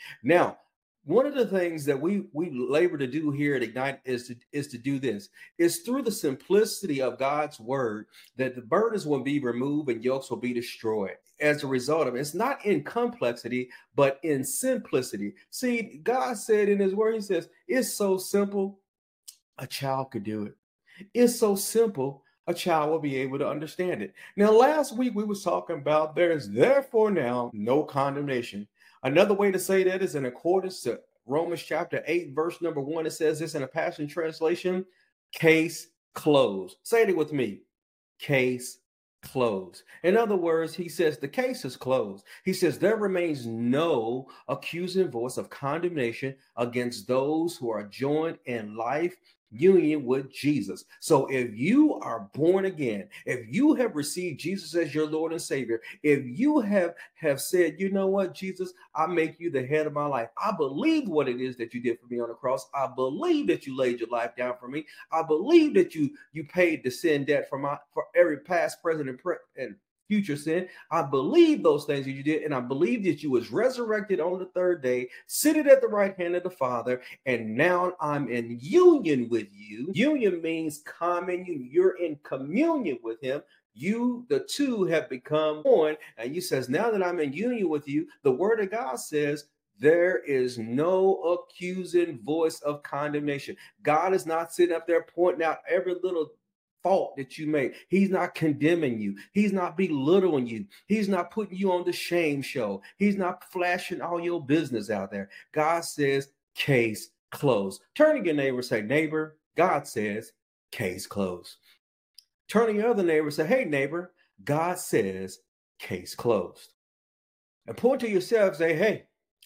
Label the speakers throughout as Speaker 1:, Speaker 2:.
Speaker 1: Now, one of the things that we labor to do here at Ignite is to do this. It's through the simplicity of God's word that the burdens will be removed and yokes will be destroyed. As a result of it, it's not in complexity, but in simplicity. See, God said in His word, He says, "It's so simple, a child could do it. It's so simple, a child will be able to understand it." Now, last week we was talking about there is therefore now no condemnation. Another way to say that is in accordance to Romans chapter 8, verse number 1. It says this in a Passion Translation: case closed. Say it with me. Case closed. In other words, he says the case is closed. He says there remains no accusing voice of condemnation against those who are joined in life union with Jesus. So if you are born again, if you have received Jesus as your Lord and Savior, if you have said, you know what, Jesus, I make you the head of my life. I believe what it is that you did for me on the cross. I believe that you laid your life down for me. I believe that you paid the sin debt for every past, present, and future sin. I believe those things that you did, and I believe that you was resurrected on the third day, seated at the right hand of the Father, and now I'm in union with you. Union means common union. You're in communion with Him. You, the two, have become one. And He says, now that I'm in union with you, the Word of God says, there is no accusing voice of condemnation. God is not sitting up there pointing out every little fault that you made. He's not condemning you. He's not belittling you. He's not putting you on the shame show. He's not flashing all your business out there. God says, case closed. Turn to your neighbor and say, neighbor, God says, case closed. Turn to your other neighbor and say, hey, neighbor, God says, case closed. And point to yourself and say, hey,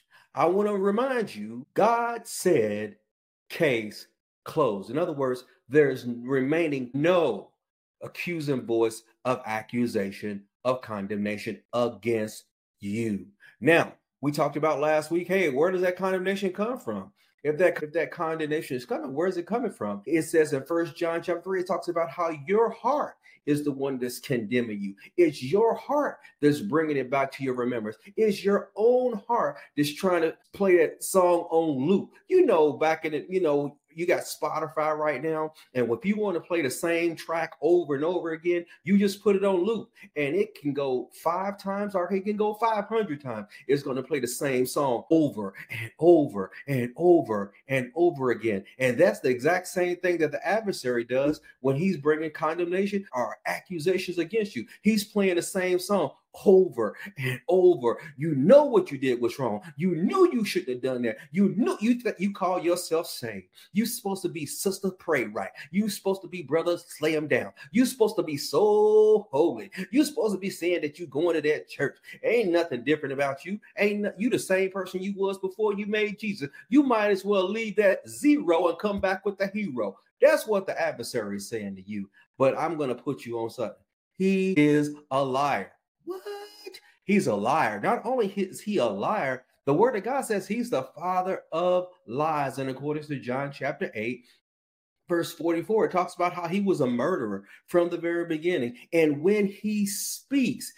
Speaker 1: I want to remind you, God said, case closed. In other words, there's remaining no accusing voice of accusation, of condemnation against you. Now, we talked about last week, hey, where does that condemnation come from? If that condemnation is coming, where is it coming from? It says in 1 John chapter 3, it talks about how your heart is the one that's condemning you. It's your heart that's bringing it back to your remembrance. It's your own heart that's trying to play that song on loop. You know, back in it, you got Spotify right now, and if you want to play the same track over and over again, you just put it on loop, and it can go 5 times or it can go 500 times. It's going to play the same song over and over and over and over again. And that's the exact same thing that the adversary does when he's bringing condemnation or accusations against you. He's playing the same song over and over. You know what you did was wrong. You knew you shouldn't have done that. You knew you call yourself saved. You're supposed to be sister pray right. You're supposed to be brother slay them down. You're supposed to be so holy. You're supposed to be saying that you going to that church. Ain't nothing different about you. You the same person you was before you made Jesus. You might as well leave that zero and come back with the hero. That's what the adversary is saying to you. But I'm going to put you on something. He is a liar. What? He's a liar. Not only is he a liar, the word of God says he's the father of lies. And according to John chapter 8, verse 44, it talks about how he was a murderer from the very beginning. And when he speaks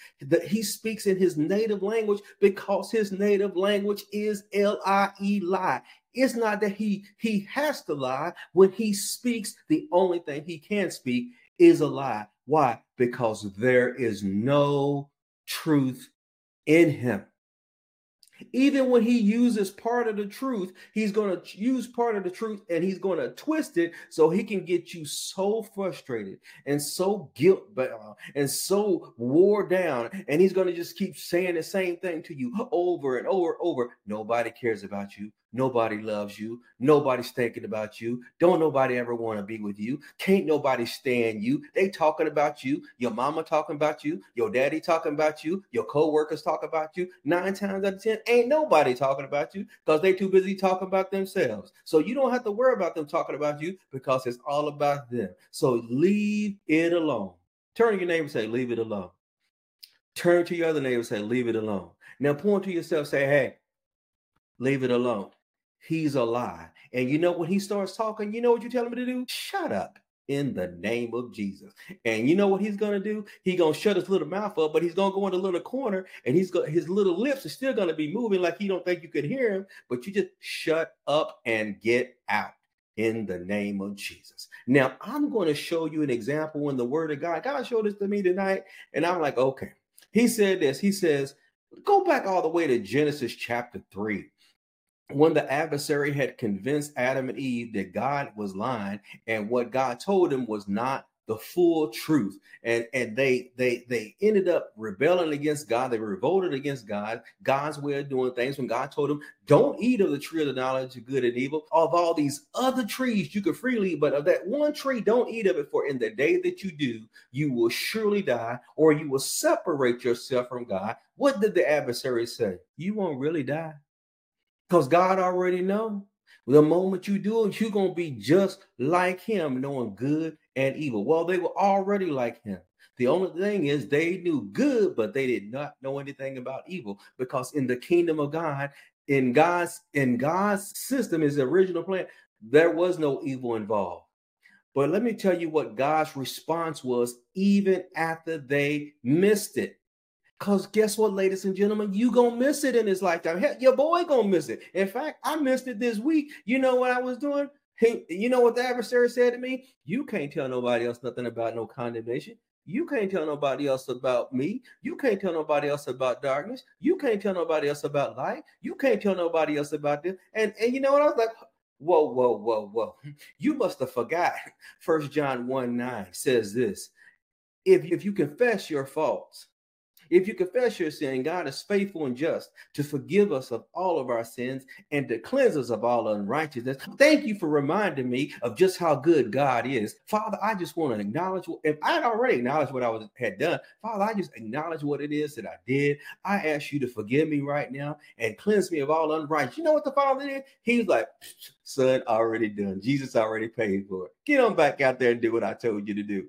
Speaker 1: in his native language because his native language is L-I-E, lie. It's not that he has to lie. When he speaks, the only thing he can speak is a lie. Why? Because there is no truth in him. Even when he uses part of the truth, he's going to use part of the truth and he's going to twist it so he can get you so frustrated and so guilt-bound and so wore down. And he's going to just keep saying the same thing to you over and over and over. Nobody cares about you. Nobody loves you. Nobody's thinking about you. Don't nobody ever want to be with you. Can't nobody stand you. They talking about you. Your mama talking about you. Your daddy talking about you. Your co-workers talking about you. 9 times out of 10, ain't nobody talking about you because they too busy talking about themselves. So you don't have to worry about them talking about you because it's all about them. So leave it alone. Turn to your neighbor and say, leave it alone. Turn to your other neighbor and say, leave it alone. Now point to yourself, say, hey, leave it alone. He's a lie. And you know, when he starts talking, you know what you tell him to do? Shut up. in the name of Jesus. And you know what he's going to do? He's going to shut his little mouth up, but he's going to go in the little corner, and his little lips are still going to be moving like he don't think you can hear him, but you just shut up and get out in the name of Jesus. Now, I'm going to show you an example in the word of God. God showed this to me tonight, and I'm like, okay. He said this. He says, go back all the way to Genesis chapter 3. When the adversary had convinced Adam and Eve that God was lying and what God told them was not the full truth, and they ended up rebelling against God. They revolted against God's way of doing things. When God told them, don't eat of the tree of the knowledge of good and evil. Of all these other trees you can freely eat, but of that one tree don't eat of it, for in the day that you do, you will surely die, or you will separate yourself from God. What did the adversary say? You won't really die. Because God already know the moment you do it, you're going to be just like him, knowing good and evil. Well, they were already like him. The only thing is they knew good, but they did not know anything about evil, because in the kingdom of God, in God's system, his original plan, there was no evil involved. But let me tell you what God's response was, even after they missed it. Because guess what, ladies and gentlemen, you gonna miss it in this lifetime. Hell, your boy gonna miss it. In fact, I missed it this week. You know what I was doing? Hey, you know what the adversary said to me? You can't tell nobody else nothing about no condemnation. You can't tell nobody else about me. You can't tell nobody else about darkness. You can't tell nobody else about light. You can't tell nobody else about this. And you know what? I was like, whoa. You must have forgot. 1 John 1:9 says this. If you confess your faults, if you confess your sin, God is faithful and just to forgive us of all of our sins and to cleanse us of all unrighteousness. Thank you for reminding me of just how good God is. Father, I just want to acknowledge, if I had already acknowledged what I had done, Father, I just acknowledge what it is that I did. I ask you to forgive me right now and cleanse me of all unrighteousness. You know what the Father did? He was like, son, already done. Jesus already paid for it. Get on back out there and do what I told you to do.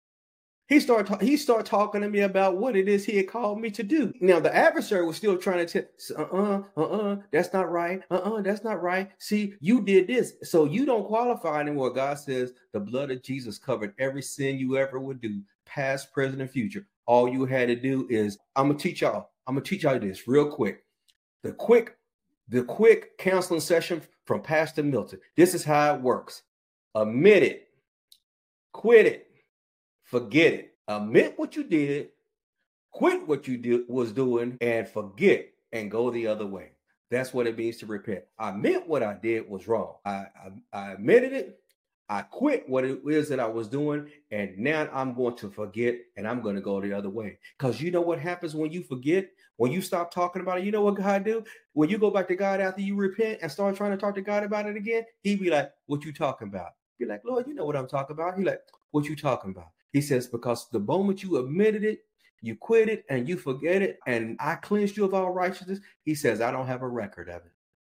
Speaker 1: He started talking to me about what it is he had called me to do. Now, the adversary was still trying to tell, that's not right. That's not right. See, you did this, so you don't qualify anymore. God says the blood of Jesus covered every sin you ever would do, past, present, and future. All you had to do is, I'm gonna teach y'all this real quick. The quick counseling session from Pastor Milton. This is how it works. Admit it, quit it, forget it. Admit what you did, quit what you was doing, and forget and go the other way. That's what it means to repent. I admit what I did was wrong. I admitted it. I quit what it is that I was doing, and now I'm going to forget, and I'm going to go the other way. Because you know what happens when you forget? When you stop talking about it, you know what God do? When you go back to God after you repent and start trying to talk to God about it again, he be like, what you talking about? Be like, Lord, you know what I'm talking about. He like, what you talking about? He says, because the moment you admitted it, you quit it, and you forget it, and I cleansed you of all righteousness, he says, I don't have a record of it.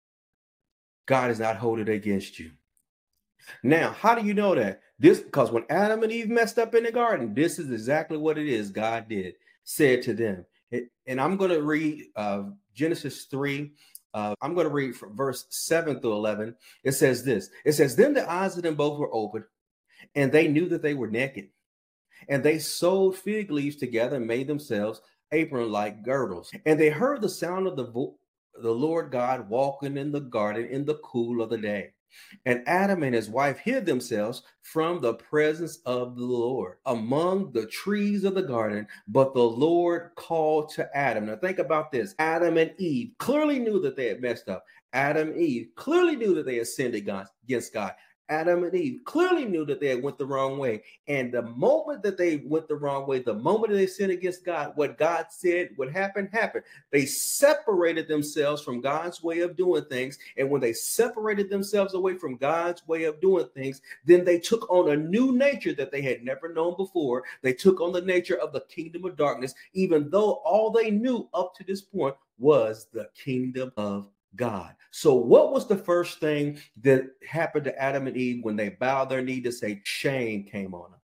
Speaker 1: God is not holding it against you. Now, how do you know that? This, because when Adam and Eve messed up in the garden, this is exactly what it is God did, said to them. And I'm going to read Genesis 3. I'm going to read from verse 7 through 11. It says this. It says, then the eyes of them both were opened, and they knew that they were naked. And they sewed fig leaves together and made themselves apron-like girdles. And they heard the sound of the Lord God walking in the garden in the cool of the day. And Adam and his wife hid themselves from the presence of the Lord among the trees of the garden. But the Lord called to Adam. Now think about this. Adam and Eve clearly knew that they had messed up. Adam and Eve clearly knew that they had sinned against God. Adam and Eve clearly knew that they had went the wrong way. And the moment that they went the wrong way, the moment that they sinned against God, what God said would happen, happened. They separated themselves from God's way of doing things. And when they separated themselves away from God's way of doing things, then they took on a new nature that they had never known before. They took on the nature of the kingdom of darkness, even though all they knew up to this point was the kingdom of God. So what was the first thing that happened to Adam and Eve when they bowed their knee to say shame came on them?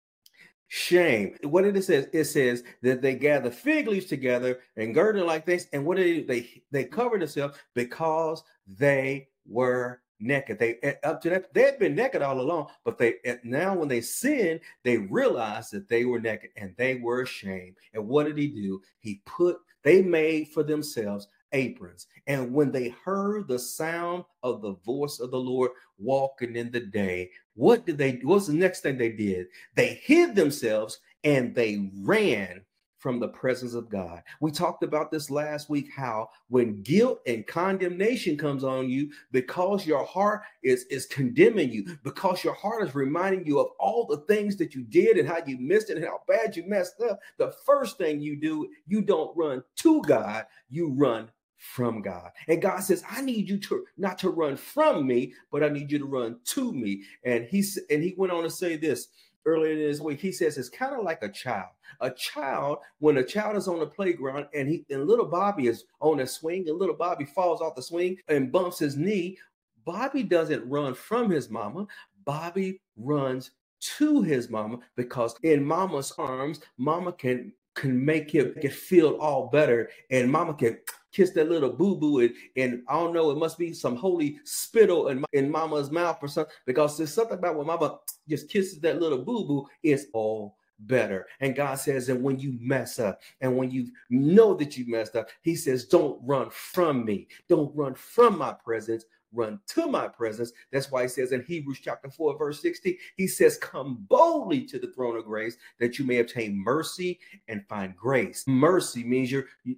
Speaker 1: Shame. What did it say? It says that they gathered fig leaves together and girded like this. And what did they covered themselves because they were naked. Up to that, they had been naked all along, but now when they sinned, they realized that they were naked and they were ashamed. And what did he do? They made for themselves aprons. And when they heard the sound of the voice of the Lord walking in the day, what's the next thing they did? They hid themselves and they ran from the presence of God. We talked about this last week, how when guilt and condemnation comes on you because your heart is condemning you, because your heart is reminding you of all the things that you did and how you missed it and how bad you messed up, the first thing you do, you don't run to God, you run from God. And God says, I need you to not to run from me, but I need you to run to me. And he went on to say this earlier this week. He says it's kind of like a child. A child, when a child is on the playground and little Bobby is on a swing and little Bobby falls off the swing and bumps his knee, Bobby doesn't run from his mama. Bobby runs to his mama, because in mama's arms, mama can make him feel all better, and mama can kiss that little boo-boo, and I don't know, it must be some holy spittle in mama's mouth or something, because there's something about when mama just kisses that little boo-boo, it's all better. And God says, and when you mess up and when you know that you messed up, he says, don't run from me. Don't run from my presence. Run to my presence. That's why he says in Hebrews chapter 4, verse 16, he says, come boldly to the throne of grace that you may obtain mercy and find grace. Mercy means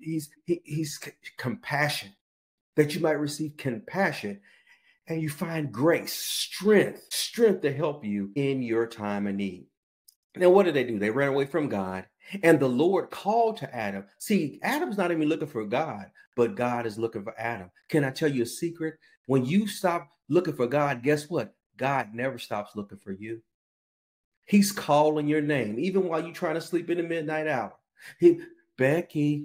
Speaker 1: he's compassion, that you might receive compassion, and you find grace, strength to help you in your time of need. Now, what did they do? They ran away from God, and the Lord called to Adam. See, Adam's not even looking for God, but God is looking for Adam. Can I tell you a secret? When you stop looking for God, guess what? God never stops looking for you. He's calling your name, even while you're trying to sleep in the midnight hour. Becky,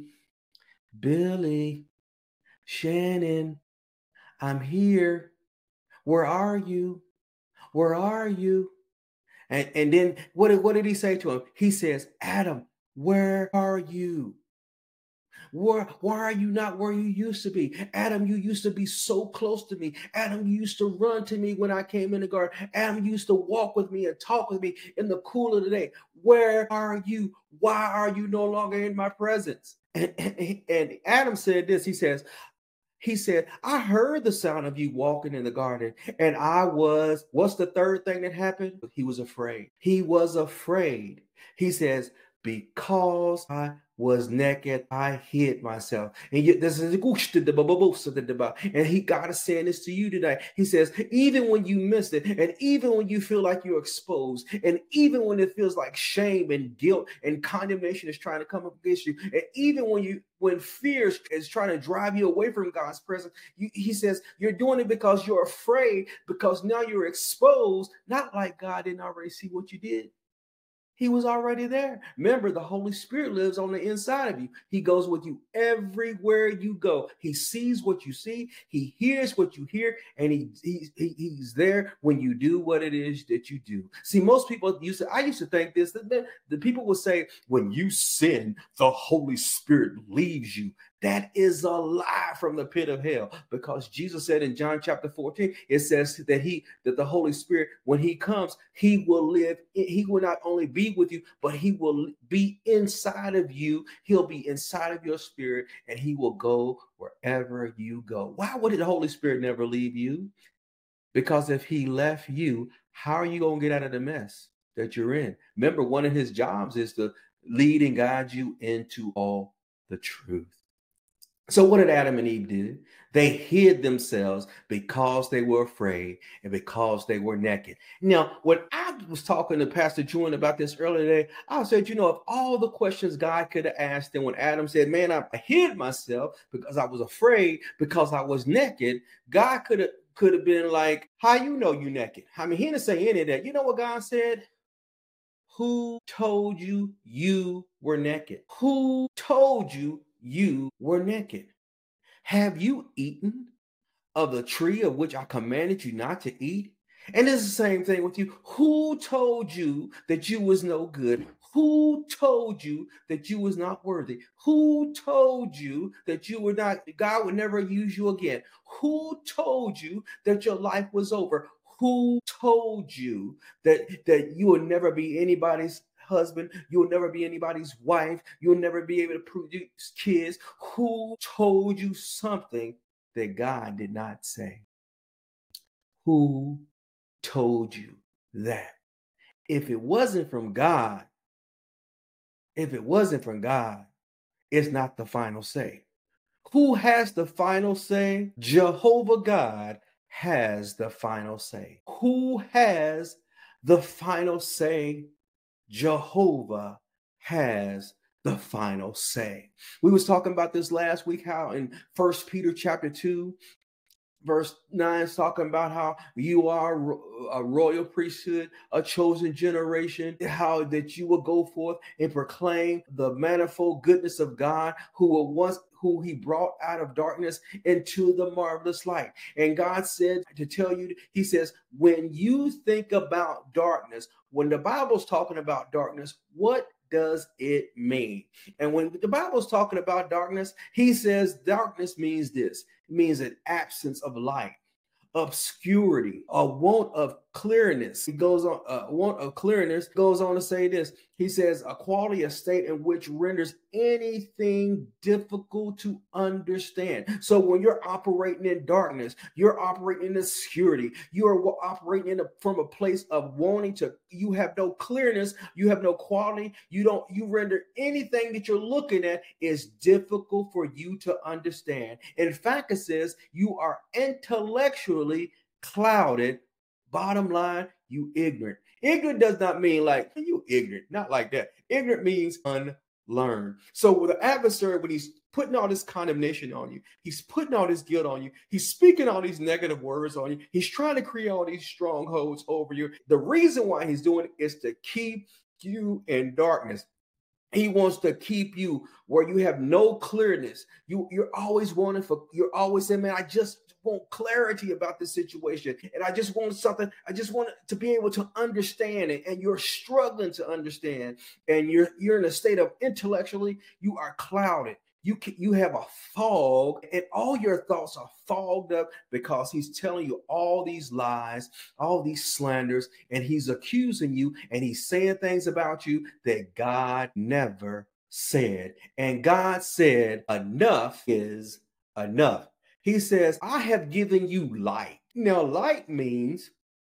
Speaker 1: Billy, Shannon, I'm here. Where are you? Where are you? And then what did he say to him? He says, Adam, where are you? Why are you not where you used to be? Adam, you used to be so close to me. Adam, you used to run to me when I came in the garden. Adam, you used to walk with me and talk with me in the cool of the day. Where are you? Why are you no longer in my presence? And Adam said this. He said, I heard the sound of you walking in the garden, and what's the third thing that happened? He was afraid. He was afraid. He says, because I was naked, I hid myself. And this is and God is saying this to you today. He says, even when you miss it, and even when you feel like you're exposed, and even when it feels like shame and guilt and condemnation is trying to come up against you, and even when fear is trying to drive you away from God's presence, he says you're doing it because you're afraid, because now you're exposed, not like God didn't already see what you did. He was already there. Remember, the Holy Spirit lives on the inside of you. He goes with you everywhere you go. He sees what you see. He hears what you hear. And he's there when you do what it is that you do. See, most people I used to think this, that the people would say, when you sin, the Holy Spirit leaves you. That is a lie from the pit of hell, because Jesus said in John chapter 14, it says that the Holy Spirit, when he comes, he will live. He will not only be with you, but he will be inside of you. He'll be inside of your spirit, and he will go wherever you go. Why would the Holy Spirit never leave you? Because if he left you, how are you going to get out of the mess that you're in? Remember, one of his jobs is to lead and guide you into all the truth. So what did Adam and Eve do? They hid themselves because they were afraid and because they were naked. Now, when I was talking to Pastor Julian about this earlier today, I said, of all the questions God could have asked him when Adam said, man, I hid myself because I was afraid, because I was naked, God could have been like, how you know you naked? I mean, he didn't say any of that. You know what God said? Who told you you were naked? Who told you you were naked? Have you eaten of the tree of which I commanded you not to eat? And it's the same thing with you. Who told you that you was no good? Who told you that you was not worthy? Who told you that you were not, God would never use you again? Who told you that your life was over? Who told you that you will never be anybody's husband? You'll never be anybody's wife. You'll never be able to produce kids. Who told you something that God did not say? Who told you that? If it wasn't from God, if it wasn't from God, it's not the final say. Who has the final say? Jehovah God has the final say. Who has the final say? Jehovah has the final say. We was talking about this last week, how in 1 Peter chapter 2, verse 9 is talking about how you are a royal priesthood, a chosen generation, how that you will go forth and proclaim the manifold goodness of God, who he brought out of darkness into the marvelous light. And God said to tell you, he says, when you think about darkness, when the Bible's talking about darkness, what does it mean? And when the Bible's talking about darkness, he says darkness means this. It means an absence of light, obscurity, a want of clearness. He goes on, want of clearness goes on to say this. He says, a quality, a state in which renders anything difficult to understand. So when you're operating in darkness, you're operating in obscurity. You are operating from a place of wanting to, you have no clearness, you have no quality, you render anything that you're looking at is difficult for you to understand. In fact, it says you are intellectually clouded. Bottom line, you ignorant. Ignorant does not mean like you ignorant, not like that. Ignorant means unlearned. So with the adversary, when he's putting all this condemnation on you, he's putting all this guilt on you, he's speaking all these negative words on you, he's trying to create all these strongholds over you. The reason why he's doing it is to keep you in darkness. He wants to keep you where you have no clearness. You're always saying, man, I just want clarity about this situation. And I just want something. I just want to be able to understand it. And you're struggling to understand. And you're in a state of intellectually, you are clouded. You have a fog, and all your thoughts are fogged up because he's telling you all these lies, all these slanders, and he's accusing you, and he's saying things about you that God never said. And God said, enough is enough. He says, I have given you light. Now, light means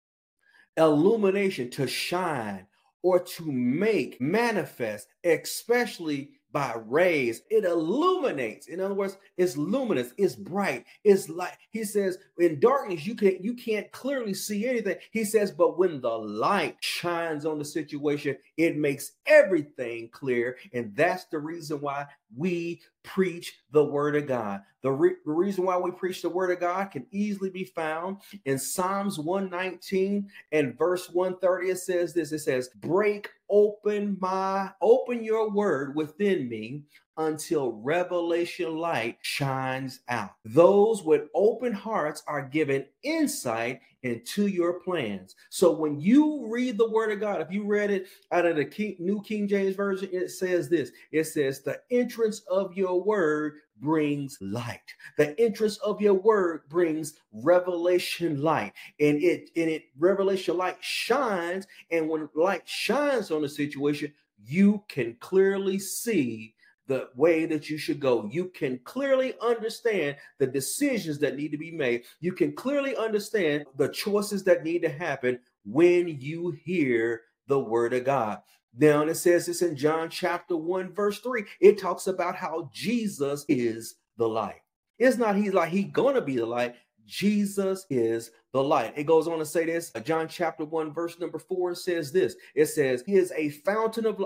Speaker 1: illumination, to shine or to make manifest, especially by rays. It illuminates. In other words, it's luminous, it's bright, it's light. He says, in darkness, you can't clearly see anything. He says, but when the light shines on the situation, it makes everything clear. And that's the reason why we preach the word of God. The reason why we preach the word of God can easily be found in Psalms 119 and verse 130. It says this, it says, break open your word within me until revelation light shines out. Those with open hearts are given insight into your plans. So when you read the word of God, if you read it out of the New King James Version, it says this. It says, the entrance of your word brings light. The entrance of your word brings revelation light. And revelation light shines. And when light shines on the situation, you can clearly see the way that you should go. You can clearly understand the decisions that need to be made. You can clearly understand the choices that need to happen when you hear the word of God. Now, it says this in John chapter 1, verse 3. It talks about how Jesus is the light. It's not he's gonna be the light. Jesus is the light. It goes on to say this. John chapter 1, verse number 4 says this. It says, he is a fountain of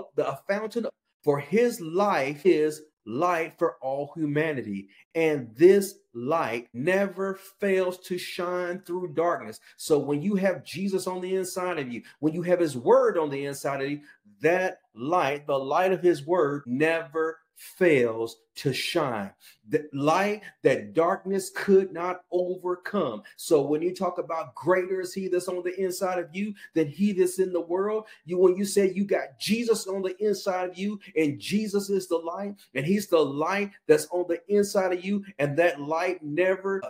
Speaker 1: for his life is light for all humanity. And this light never fails to shine through darkness. So when you have Jesus on the inside of you, when you have his word on the inside of you, that light, the light of his word, never fails to shine. The light that darkness could not overcome. So when you talk about greater is he that's on the inside of you than he that's in the world, when you say you got Jesus on the inside of you, and Jesus is the light, and he's the light that's on the inside of you, and that light never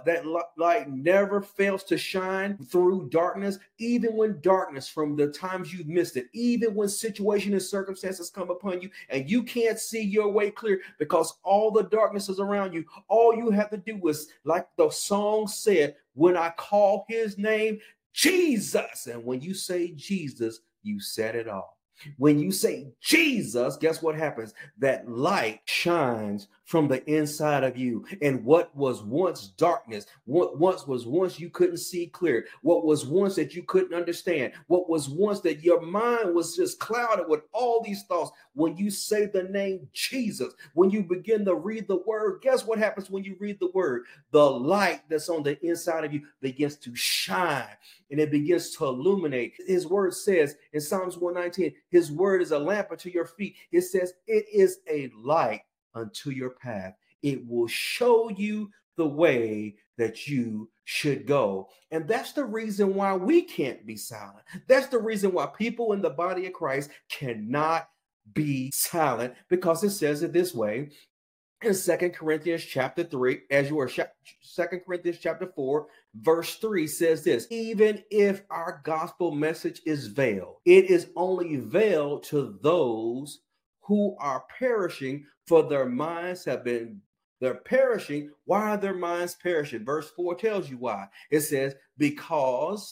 Speaker 1: fails to shine through darkness, even when darkness, from the times you've missed it, even when situation and circumstances come upon you and you can't see your way clear because all the darkness is around you. All you have to do is, like the song said, when I call his name, Jesus. And when you say Jesus, you said it all. When you say Jesus, guess what happens? That light shines from the inside of you. And what was once darkness, what was once you couldn't see clear, what was once that you couldn't understand, what was once that your mind was just clouded with all these thoughts, when you say the name Jesus, when you begin to read the word, guess what happens when you read the word? The light that's on the inside of you begins to shine, and it begins to illuminate. His word says in Psalms 119, his word is a lamp unto your feet. It says it is a light unto your path. It will show you the way that you should go. And that's the reason why we can't be silent. That's the reason why people in the body of Christ cannot be silent, because it says it this way in 2 Corinthians chapter 3, as you are 2 Corinthians chapter 4, verse 3 says this: even if our gospel message is veiled, it is only veiled to those who are perishing, for their minds have been, they're perishing. Why are their minds perishing? Verse 4 tells you why. It says, because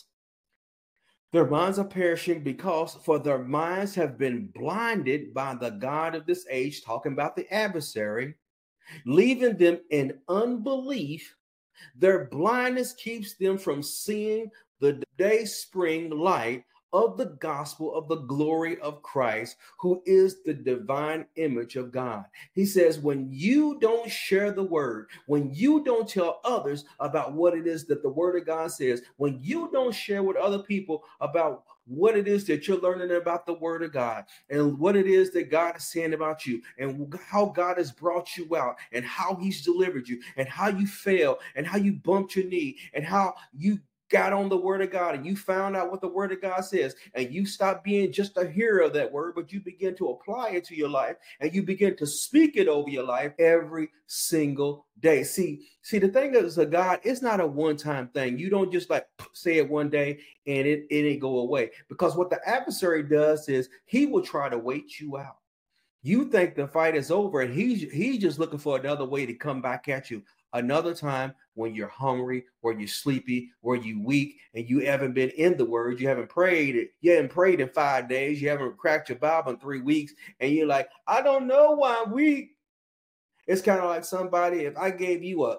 Speaker 1: their minds are perishing, because for their minds have been blinded by the God of this age, talking about the adversary, leaving them in unbelief. Their blindness keeps them from seeing the day spring light of the gospel of the glory of Christ, who is the divine image of God. He says, when you don't share the word, when you don't tell others about what it is that the word of God says, when you don't share with other people about what it is that you're learning about the word of God, and what it is that God is saying about you, and how God has brought you out, and how he's delivered you, and how you failed, and how you bumped your knee, and how you got on the word of God and you found out what the word of God says, and you stop being just a hearer of that word, but you begin to apply it to your life, and you begin to speak it over your life every single day. See, the thing is, God, it's not a one-time thing. You don't just like say it one day and it ain't go away, because what the adversary does is he will try to wait you out. You think the fight is over, and he's just looking for another way to come back at you. Another time when you're hungry, or you're sleepy, or you weak, and you haven't been in the word, you haven't prayed in 5 days, you haven't cracked your Bible in 3 weeks, and you're like, I don't know why I'm weak. It's kind of like somebody, if I gave you a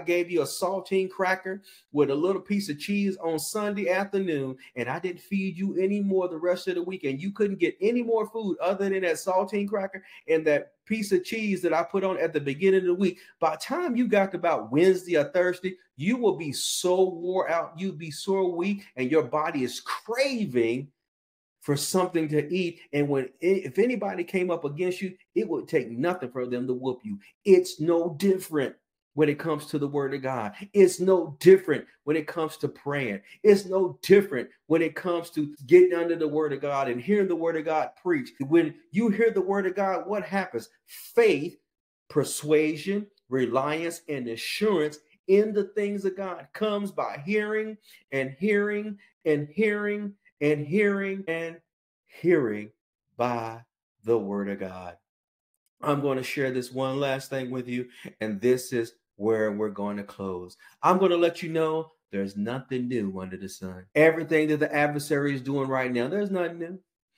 Speaker 1: saltine cracker with a little piece of cheese on Sunday afternoon, and I didn't feed you any more the rest of the week, and you couldn't get any more food other than that saltine cracker and that piece of cheese that I put on at the beginning of the week, by the time you got to about Wednesday or Thursday, you will be so wore out, you'll be so weak, and your body is craving for something to eat. And if anybody came up against you, it would take nothing for them to whoop you. It's no different when it comes to the word of God. It's no different when it comes to praying. It's no different when it comes to getting under the word of God and hearing the word of God preached. When you hear the word of God, what happens? Faith, persuasion, reliance, and assurance in the things of God comes by hearing and hearing and hearing and hearing and hearing by the word of God. I'm going to share this one last thing with you, and this is where we're going to close. I'm going to let you know there's nothing new under the sun. Everything that the adversary is doing right now, there's nothing new.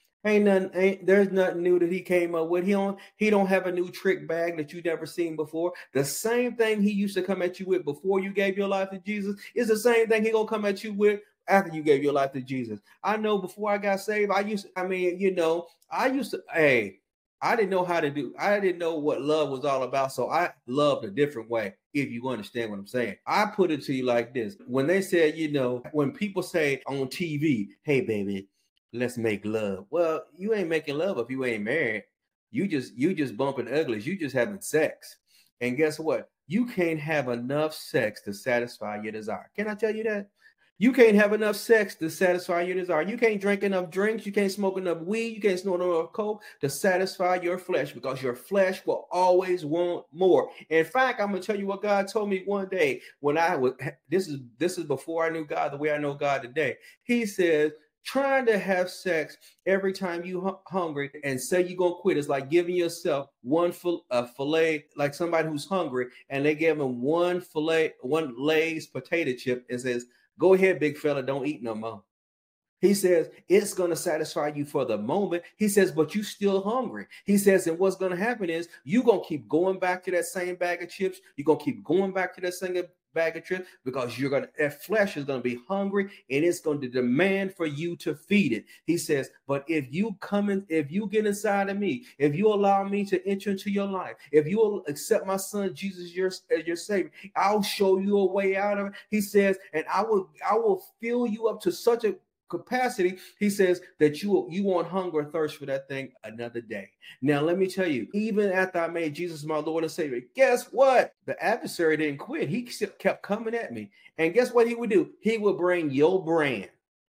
Speaker 1: There's nothing new that he came up with. He don't have a new trick bag that you never seen before. The same thing he used to come at you with before you gave your life to Jesus is the same thing he gonna come at you with after you gave your life to Jesus. I know before I got saved, I didn't know how to do. I didn't know what love was all about. So I loved a different way, if you understand what I'm saying. I put it to you like this. When they said, when people say on TV, hey, baby, let's make love. Well, you ain't making love if you ain't married. You just bumping uglies. You just having sex. And guess what? You can't have enough sex to satisfy your desire. Can I tell you that? You can't have enough sex to satisfy your desire. You can't drink enough drinks. You can't smoke enough weed. You can't snort enough coke to satisfy your flesh, because your flesh will always want more. In fact, I'm gonna tell you what God told me one day when I was. This is before I knew God the way I know God today. He says, trying to have sex every time you hungry and say you're gonna quit is like giving yourself one fillet, like somebody who's hungry and they give them one Lay's potato chip and says, go ahead, big fella, don't eat no more. He says, it's going to satisfy you for the moment. He says, but you still hungry. He says, and what's going to happen is you're going to keep going back to that same bag of chips. You're going to keep going back to that same bag of chips because that flesh is going to be hungry and it's going to demand for you to feed it. He says, but if you get inside of me, if you allow me to enter into your life, if you will accept my son Jesus as your savior, I'll show you a way out of it. He says, and I will fill you up to such a capacity, he says, that you won't hunger and thirst for that thing another day. Now, let me tell you, even after I made Jesus my Lord and Savior, guess what? The adversary didn't quit. He kept coming at me. And guess what he would do? He would bring your brand.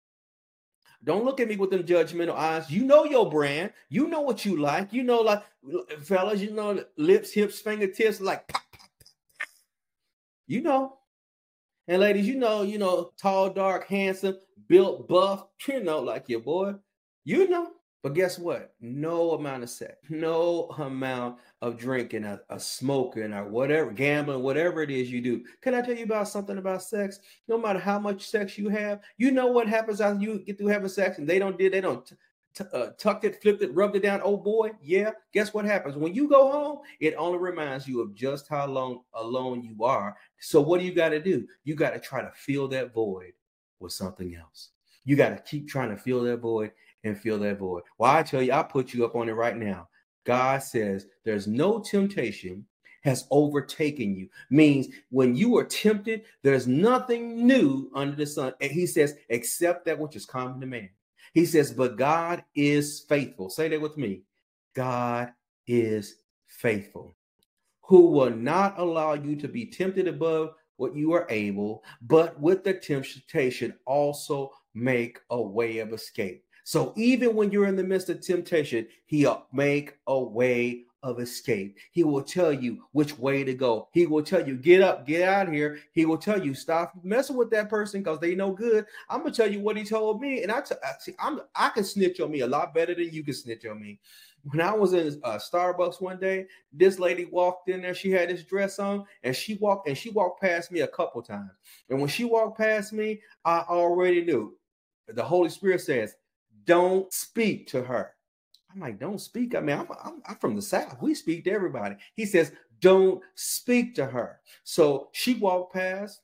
Speaker 1: Don't look at me with them judgmental eyes. You know your brand. You know what you like. You know, like, fellas, you know, lips, hips, fingertips, like, pop, pop, pop. You know. And ladies, you know, tall, dark, handsome, built, buff, like your boy, But guess what? No amount of sex, no amount of drinking, a smoking, or whatever, gambling, whatever it is you do. Can I tell you about something about sex? No matter how much sex you have, you know what happens after you get through having sex and they don't tucked it, flipped it, rubbed it down. Oh boy, yeah. Guess what happens when you go home? It only reminds you of just how long alone you are. So what do you got to do? You got to try to fill that void with something else. You got to keep trying to fill that void and fill that void. Well, I tell you, I put you up on it right now. God says there's no temptation has overtaken you. Means when you are tempted, there's nothing new under the sun. And he says, except that which is common to man. He says, but God is faithful. Say that with me. God is faithful, who will not allow you to be tempted above what you are able, but with the temptation also make a way of escape. So even when you're in the midst of temptation, he'll make a way of escape. He will tell you which way to go. He will tell you, get up, get out of here. He will tell you, stop messing with that person because they no good. I'm gonna tell you what he told me, and I can snitch on me a lot better than you can snitch on me. When I was in Starbucks one day, this lady walked in there. She had this dress on, and she walked past me a couple times. And when she walked past me, I already knew. The Holy Spirit says, "Don't speak to her." I'm like, "Don't speak." I mean, I'm from the South. We speak to everybody. He says, "Don't speak to her." So she walked past.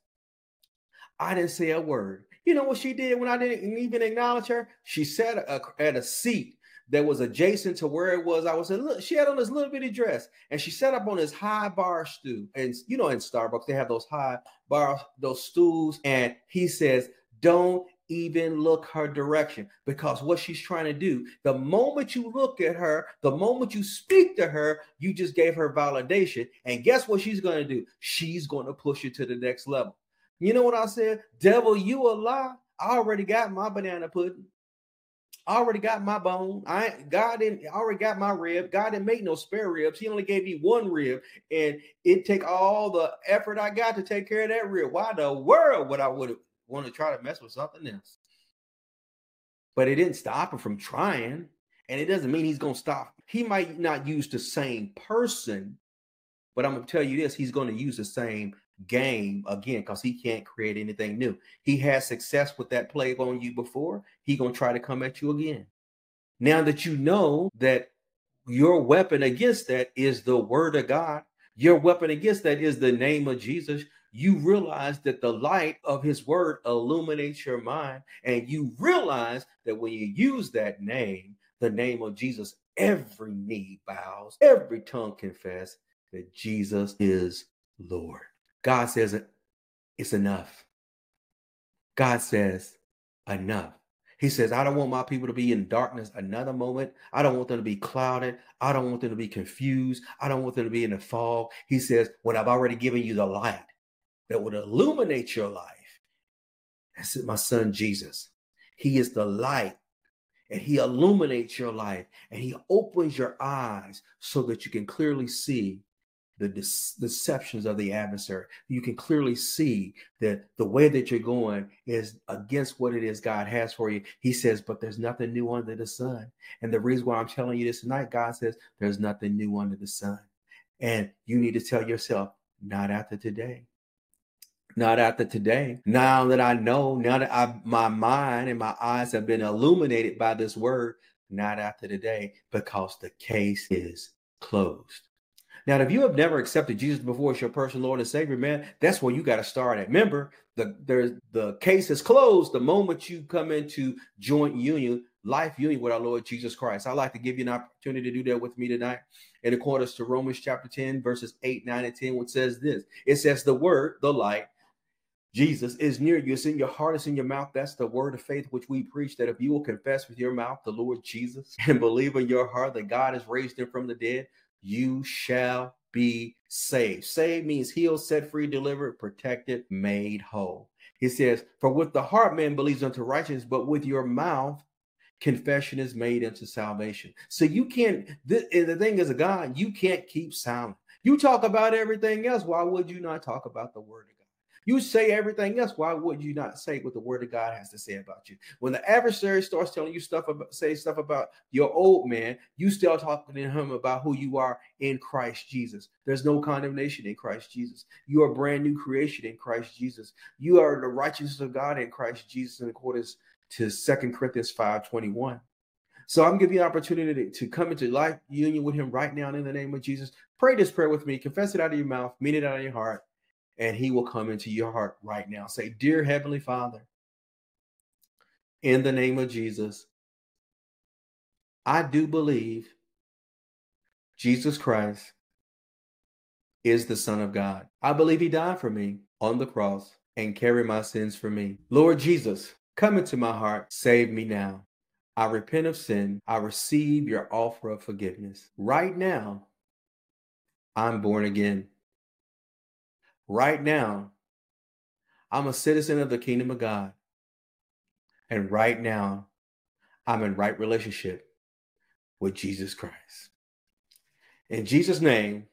Speaker 1: I didn't say a word. You know what she did when I didn't even acknowledge her? She sat at a seat that was adjacent to where it was. I was saying, look, she had on this little bitty dress, and she sat up on this high bar stool. And you know, in Starbucks, they have those high bar, those stools. And he says, "Don't even look her direction," because what she's trying to do, the moment you look at her, the moment you speak to her, you just gave her validation. And guess what she's going to do? She's going to push you to the next level. You know what I said? Devil, you a lie. I already got my banana pudding. I already got my bone. I already got my rib. God didn't make no spare ribs. He only gave me one rib, and it take all the effort I got to take care of that rib. Why the world would I want to try to mess with something else? But it didn't stop him from trying, and it doesn't mean he's gonna stop. He might not use the same person, but I'm gonna tell you this: he's going to use the same game again because he can't create anything new. He had success with that play on you before. He's going to try to come at you again. Now that you know that your weapon against that is the word of God, your weapon against that is the name of Jesus, you realize that the light of his word illuminates your mind, and you realize that when you use that name, the name of Jesus, every knee bows, every tongue confess that Jesus is Lord. God says it's enough. God says enough. He says, I don't want my people to be in darkness another moment. I don't want them to be clouded. I don't want them to be confused. I don't want them to be in the fog. He says, when I've already given you the light that would illuminate your life, that's my son, Jesus. He is the light, and he illuminates your life, and he opens your eyes so that you can clearly see the deceptions of the adversary. You can clearly see that the way that you're going is against what it is God has for you. He says, but there's nothing new under the sun. And the reason why I'm telling you this tonight, God says, there's nothing new under the sun. And you need to tell yourself, not after today. Not after today. Now that I know, now that my mind and my eyes have been illuminated by this word, not after today, because the case is closed. Now, if you have never accepted Jesus before as your personal Lord and Savior, man, that's where you got to start at. Remember, the case is closed the moment you come into joint union, life union with our Lord Jesus Christ. I'd like to give you an opportunity to do that with me tonight. In accordance to Romans chapter 10, verses 8, 9, and 10, which says this. It says the word, the light, Jesus is near you. It's in your heart. It's in your mouth. That's the word of faith which we preach, that if you will confess with your mouth the Lord Jesus and believe in your heart that God has raised him from the dead, you shall be saved. Saved means healed, set free, delivered, protected, made whole. He says, for with the heart man believes unto righteousness, but with your mouth confession is made unto salvation. So you can't, the thing is, God, you can't keep silent. You talk about everything else. Why would you not talk about the word of God? You say everything else. Why would you not say what the word of God has to say about you? When the adversary starts telling you stuff about your old man, you still talking to him about who you are in Christ Jesus. There's no condemnation in Christ Jesus. You are a brand new creation in Christ Jesus. You are the righteousness of God in Christ Jesus in accordance to 2 Corinthians 5:21. So I'm giving you an opportunity to come into life union with him right now in the name of Jesus. Pray this prayer with me. Confess it out of your mouth. Mean it out of your heart. And he will come into your heart right now. Say, dear Heavenly Father, in the name of Jesus, I do believe Jesus Christ is the Son of God. I believe he died for me on the cross and carried my sins for me. Lord Jesus, come into my heart. Save me now. I repent of sin. I receive your offer of forgiveness. Right now, I'm born again. Right now, I'm a citizen of the kingdom of God. And right now, I'm in right relationship with Jesus Christ. In Jesus' name,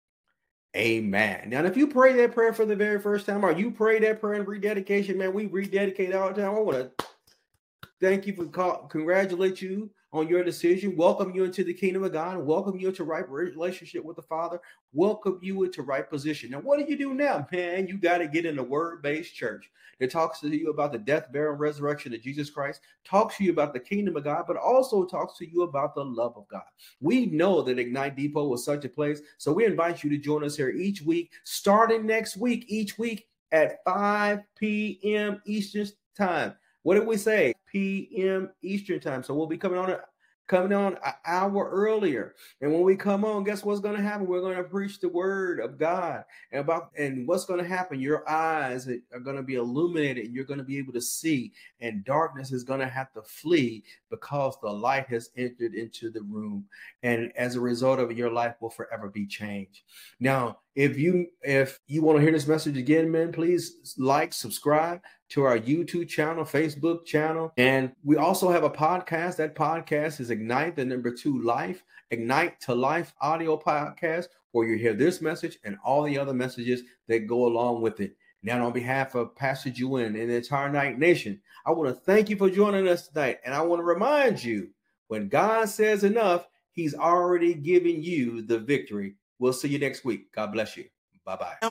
Speaker 1: amen. Now, if you pray that prayer for the very first time, or you pray that prayer in rededication, man, we rededicate all the time. I want to thank you congratulate you on your decision, welcome you into the kingdom of God, welcome you into right relationship with the Father, welcome you into right position. Now, what do you do now, man? You got to get in a word-based church that talks to you about the death, burial, and resurrection of Jesus Christ, talks to you about the kingdom of God, but also talks to you about the love of God. We know that Ignite Depot was such a place, so we invite you to join us here each week, starting next week, each week at 5 p.m. Eastern Time. What did we say? p.m. Eastern Time. So we'll be coming on an hour earlier. And when we come on, guess what's going to happen? We're going to preach the word of God. And what's going to happen? Your eyes are going to be illuminated. You're going to be able to see. And darkness is going to have to flee because the light has entered into the room. And as a result of it, your life will forever be changed. Now, if you want to hear this message again, man, please like, subscribe to our YouTube channel, Facebook channel. And we also have a podcast. That podcast is Ignite, the number 2 Life, Ignite to Life audio podcast, where you hear this message and all the other messages that go along with it. Now, on behalf of Pastor Juan and the entire Night Nation, I want to thank you for joining us tonight. And I want to remind you, when God says enough, he's already given you the victory. We'll see you next week. God bless you. Bye-bye.